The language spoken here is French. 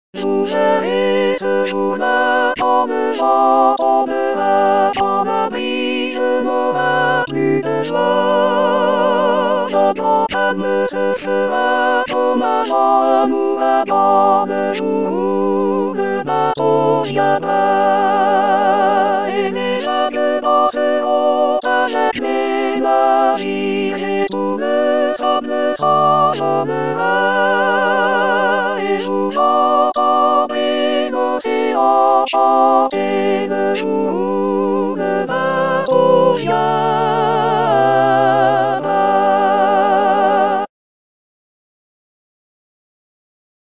Sugeris una tombe à dans la brise n'aura plus de joie. Ce grand calme se fera comme avant un ouragan le jour où le bateau viendra. Et les vagues danseront avec les navires et tout le sable s'envolera. Et vous entendrez l'océan chanter le jour où le bateau vient.